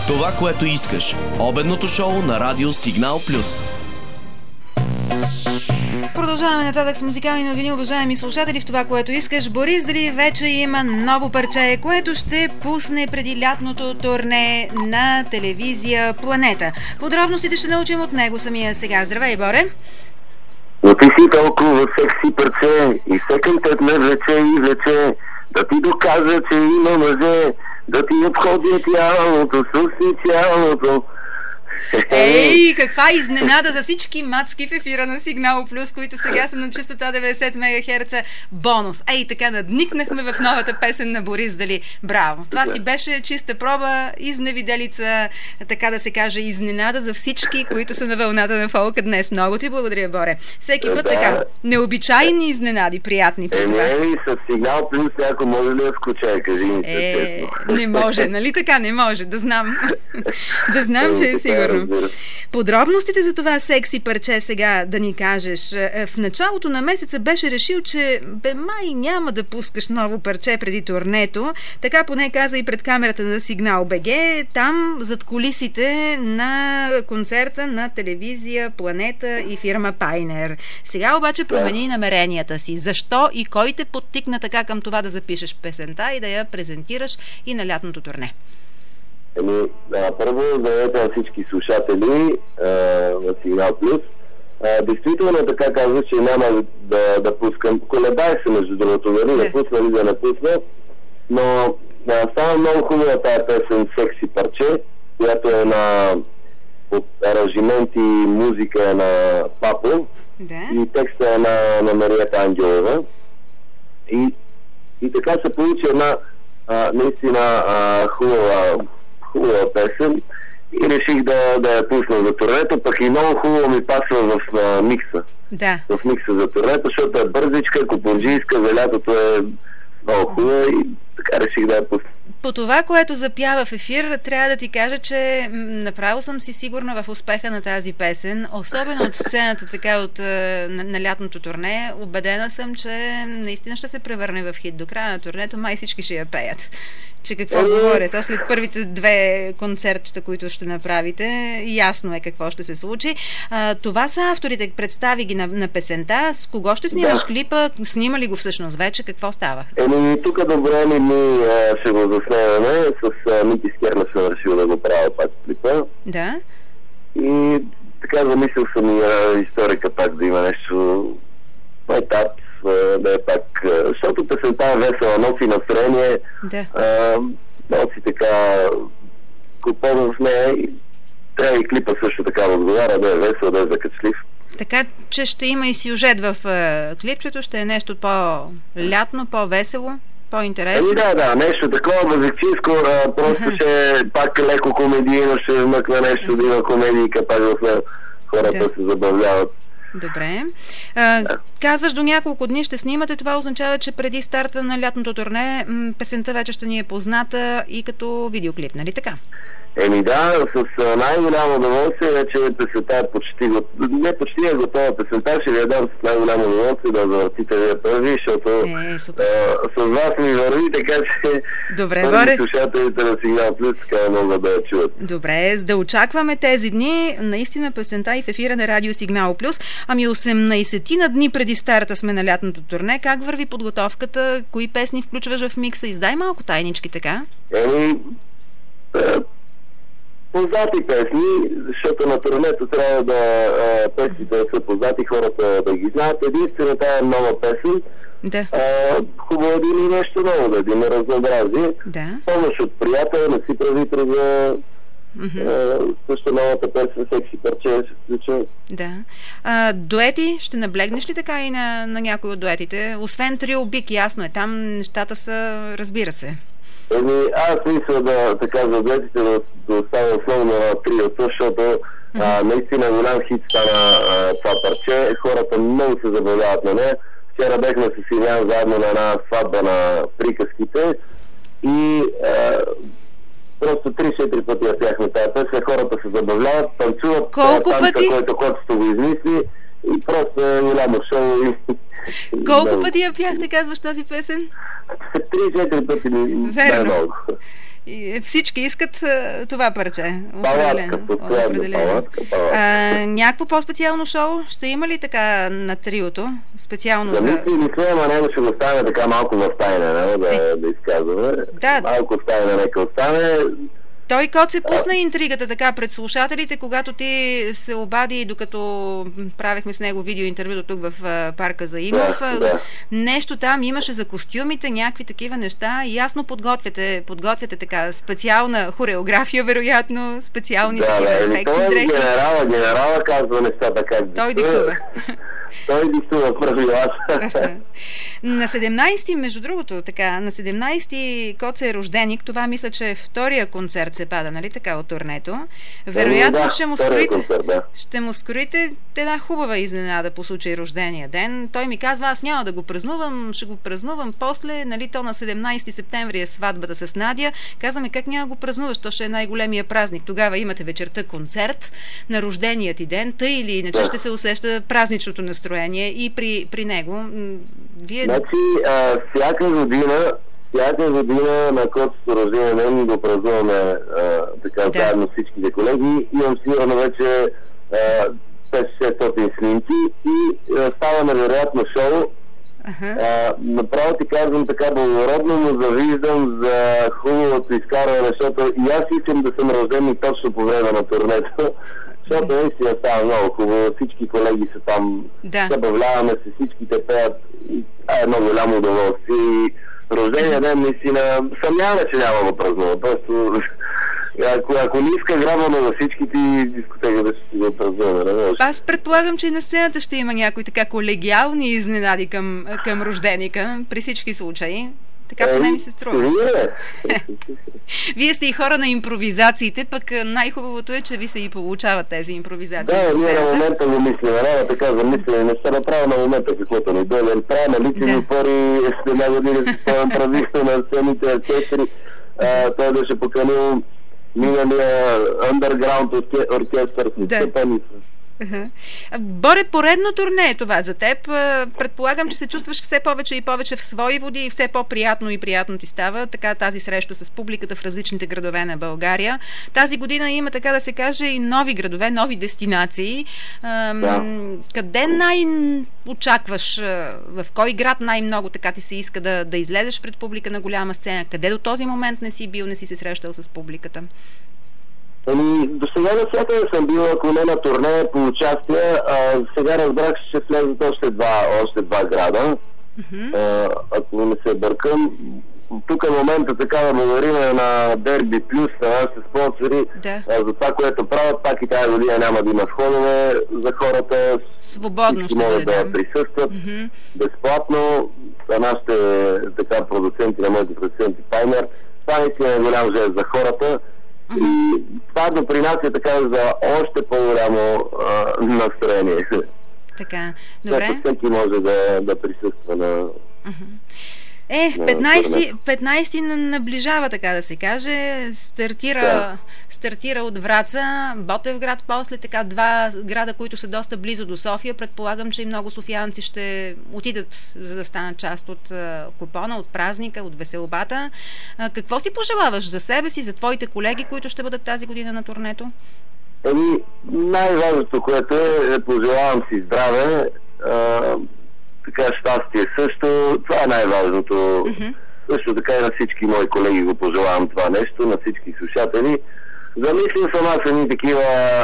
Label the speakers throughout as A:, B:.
A: Това, което искаш. Обедното шоу на Радио Сигнал Плюс.
B: Продължаваме нататък с музикални новини, уважаеми слушатели. В това, което искаш, Борис Дали вече има ново парче, което ще пусне преди лятното турне на телевизия Планета. Подробностите ще научим от него самия сега. Здравей, Боре!
C: Но ти си толкова секси парче и секънтът ме влече и влече, да ти докажа, че има мъже, да ти обходя тялото, суси тялото.
B: Ей, каква изненада за всички мацки в ефира на Сигнал Плюс, които сега са на честота 90 МГц. Бонус. Ей, така надникнахме в новата песен на Борис Дали. Браво! Това си беше чиста проба, изневиделица, така да се каже, изненада за всички, които са на вълната на фолка днес. Много ти благодаря, Боре. Всеки път така. Необичайни изненади, приятни по това.
C: С Сигнал Плюс някой може ли да скучае? Кажи ми се честно.
B: Не може, нали така? Не може. Да знам. Да знам, че е сигурно. Подробностите за това секси парче сега да ни кажеш. В началото на месеца беше решил, че май няма да пускаш ново парче преди турнето. Така поне каза и пред камерата на Сигнал БГ. Там зад кулисите на концерта на телевизия Планета и фирма Пайнер. Сега обаче промени намеренията си. Защо и кой те подтикна така към това да запишеш песента и да я презентираш и на лятното турне?
C: Първо, здравейте на всички слушатели на Сигнал Плюс. Действително така казваш, че няма да пускам. Колебай се, между другото, да пусна или да не пусна, но става много хубава тая песен "Секси парче", която е от аранжимент и музика на Папо, и текста е на Мариета Ангелова. И така се получи една наистина хубава песен и реших да я пусна за турнето, пък и много хубаво ми пасва в микса.
B: Да.
C: В микса за турнето, защото е бързичка, купунджийска, за лятото е много хубава и така реших да я пусна.
B: По това, което запява в ефир, трябва да ти кажа, че направо съм си сигурна в успеха на тази песен, особено от сцената така на лятното турне. Убедена съм, че наистина ще се превърне в хит. До края на турнето май всички ще я пеят. Че какво говорят? А след първите 2 концертчета, които ще направите, ясно е какво ще се случи. Това са авторите. Представи ги на песента. С кого ще снимаш клипа? Снима ли го всъщност вече? Какво става?
C: Тук добре ми ще го заснемаме. С Мики Скерна съм решил да го правя пак клипа.
B: Да.
C: И така замислил съм и историка пак да има нещо етап, да е пак, защото песента е весела, носи настроение, носи така купон в нея и трябва и клипа също така да отговаря, да е весел, да е закачлив.
B: Така, че ще има и сюжет в клипчето, ще е нещо по-лятно, по-весело, по-интересно.
C: Да, нещо такова базичинско, просто ще е пак леко комедийно, ще вмъкна нещо, да има комедийка, пак в нея хората се забавляват.
B: Добре. Казваш, до няколко дни ще снимате. Това означава, че преди старта на лятното турне песента вече ще ни е позната и като видеоклип, нали така?
C: С най-голямо удоволствие, вече песента е почти е готова песента, ще ви я дам с най-голямо удоволствие да завъртите вие първи, защото с вас ми върви, така че първи слушателите на Сигнал Плюс така могат да я чуват.
B: Добре, за да очакваме тези дни, наистина песента и в ефира на Радио Сигнал Плюс. 18 на дни преди старта сме на лятното турне. Как върви подготовката? Кои песни включваш в микса? Издай малко тайнички, така?
C: Познати песни, защото на турнето трябва да песните да са познати, хората да ги знаят. Единствено тая е нова песен.
B: Да.
C: Хубаво да има нещо ново, да има разнообразие.
B: Да.
C: Помощ от приятел, не си прави труда. Също новата песен "Секси парче" ще включа.
B: Да. Дуети, ще наблегнеш ли така и на някои от дуетите? Освен Трио Бик, ясно е, там нещата са, разбира се.
C: Аз мисля така за дуетите да оставя основно на триото, защото наистина голям хит стана това парче. Хората много се забавляват на нея. Вчера бехме с Илян заедно на една сватба на приказките и просто 3-4 пъти я пяхме тази песен. Хората се забавляват, танцуват.
B: Колко пъти?
C: Който го измисли и просто голямо шоу.
B: Колко пъти я пяхте, казваш тази песен?
C: 3-4 пъти най-много.
B: Всички искат това парче.
C: Палатка.
B: Някакво по-специално шоу ще има ли така на триото? Специално за...
C: Ама него ще го стане така малко в тайна, да изказваме.
B: Да.
C: Малко в тайна нека остане.
B: Той Коце пусна интригата така пред слушателите, когато ти се обади, докато правихме с него видеоинтервюто тук в парка Заимов. Нещо там имаше за костюмите, някакви такива неща. Ясно подготвяте така специална хореография, вероятно, специални такива ефектни дрехи.
C: Генерала казва нещата как
B: той диктува.
C: Той диктува правилата.
B: На 17-ти, между другото, така, на 17-ти Коце е рожденик. Това мисля, че е втория концерт се пада, нали така, от турнето. Вероятно ще му скорите една хубава изненада по случай рождения ден. Той ми казва, аз няма да го празнувам, ще го празнувам после, нали, то на 17 септември е сватбата с Надя. Казваме, как няма го празнуваш, то ще е най-големия празник. Тогава имате вечерта концерт на рождения ти ден, тъй или иначе ще се усеща празничното настроение и при него. Вие...
C: Значи, всяка година на Коцето рождения ден го празнуваме така заедно всичките колеги. Имам сигурно вече 500-600 снимки и става невероятно шоу. Направо ти казвам така благородно, но завиждам за хубавото изкарване, защото и аз искам да съм рожден точно по време на турнето. Защото наистина става много хубаво, всички колеги са там, забавляваме се, всички те пеят и това е едно голямо удоволствие. И рождения ден наистина съмняваме, че няма да празнува. Просто ако не иска грабване на всички ти дискотека да ще си го празнуваме.
B: Аз предполагам, че и на сцената ще има някои така колегиални изненади към рожденика при всички случаи. Така поне ми се струва. Вие сте и хора на импровизациите, пък най-хубавото е, че ви се и получават тези импровизации.
C: Да, ние на момента го мислим. Така замислим. Не ще направя на момента каквото ни дойде. Правя на лични опори, една година си спомням правихме на сцените оркестри. Той беше поканил миналия underground оркестър с степеница.
B: Боре, поредно турне е това за теб. Предполагам, че се чувстваш все повече и повече в свои води и все по-приятно и приятно ти става така тази среща с публиката в различните градове на България. Тази година има, така да се каже, и нови градове, нови дестинации. Къде най-очакваш, в кой град най-много така ти се иска да излезеш пред публика на голяма сцена? Къде до този момент не си бил, не си се срещал с публиката?
C: До сега навсякъде съм бил, ако не на турне по участие. Сега разбрах, че ще слезат още два града. Ако не се бъркам. Тук е момента така да благодарим на Дерби Плюс, на нашите спонсори, за това, което правят. Пак и тази година няма да има входове за хората.
B: Свободно ще
C: могат да присъстват безплатно. Нашите така продуценти, на моите продуценти Пайнер. Това наистина е голям жест за хората. И това допринася така за още по-голямо настроение.
B: Така, добре.
C: Всеки може да присъства на...
B: 15 наближава, така да се каже. Стартира от Враца, Ботевград, после така два града, които са доста близо до София. Предполагам, че и много софиянци ще отидат, за да станат част от купона, от празника, от веселбата. Какво си пожелаваш за себе си, за твоите колеги, които ще бъдат тази година на турнето?
C: Най-важното, което пожелавам си здраве, така щастие също, това е най-важното. Също така и на всички мои колеги го пожелавам това нещо, на всички слушатели. Замислил съм аз едни такива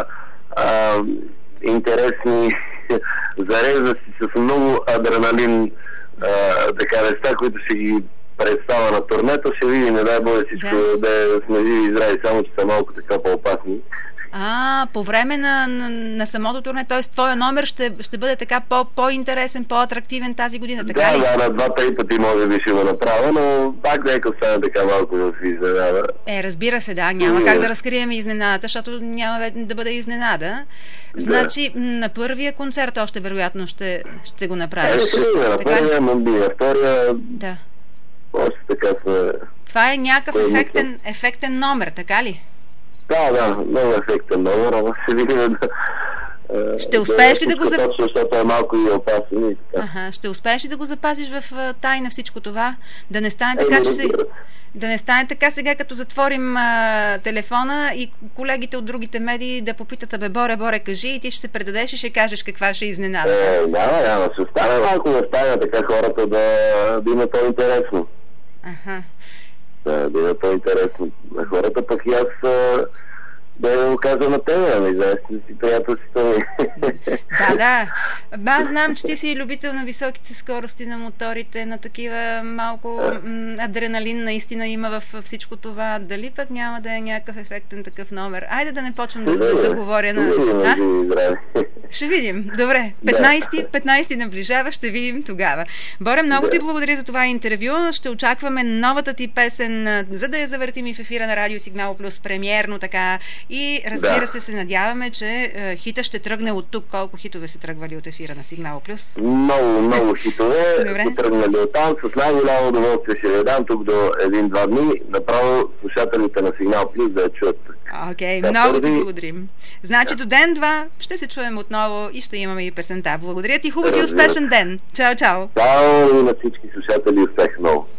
C: интересни зареждащи с много адреналин така неща, които ще ги представя на турнето. Ще видим, не дай Боже всичко да сме живи и здрави, само че са малко така по-опасни.
B: По време на самото турне, т.е. твоя номер ще бъде така по-интересен, по-атрактивен тази година, така ли?
C: Да, на 2-3 пъти може би ще го направя, но пак нека стане така малко в изненада.
B: Разбира се, няма как да разкрием изненадата, защото няма да бъде изненада. Значи, на първия концерт още вероятно ще го направиш.
C: На първия, на втория...
B: Да.
C: Още така са...
B: Това е някакъв ефектен номер, така ли?
C: Да, много ефектен номер, ама ще видим
B: Ще успееш ли да го
C: запазиш? Защото е малко и опасно и така.
B: Ще успееш ли да го запазиш в тайна всичко това? Да не стане така, да не стане така сега, като затворим телефона и колегите от другите медии да попитат: Боре, кажи, и ти ще се предадеш и ще кажеш каква ще изненада.
C: Няма, ще стане малко да стане така, хората да има по-интересно. Да има по-интересно на хората, пък и аз да го кажа на тебе, знаеш, си приятелството ми.
B: Да. Аз знам, че ти си любител на високите скорости на моторите, на такива малко адреналин наистина има във всичко това. Дали пък няма да е някакъв ефектен такъв номер? Айде да не почвам да говоря на... Ще видим. Добре. 15 наближава, ще видим тогава. Боре, много ти благодаря за това интервю. Ще очакваме новата ти песен, за да я завъртим и в ефира на Радио Сигнал Плюс, премиерно така. И разбира се надяваме, че хита ще тръгне от тук. Колко хитове са тръгвали от ефира на Сигнал Плюс?
C: Много хитове са тръгнали от там. С най-голямо удоволствие ще ви дам тук до 1-2 дни. Направо слушателите на Сигнал Плюс да я чуят.
B: Окей, много ти благодарим. Значи до ден-два ще се чуем отново и ще имаме и песента. Благодаря ти, хубав и успешен ден. Чао!
C: Чао и на всички слушатели, успех много.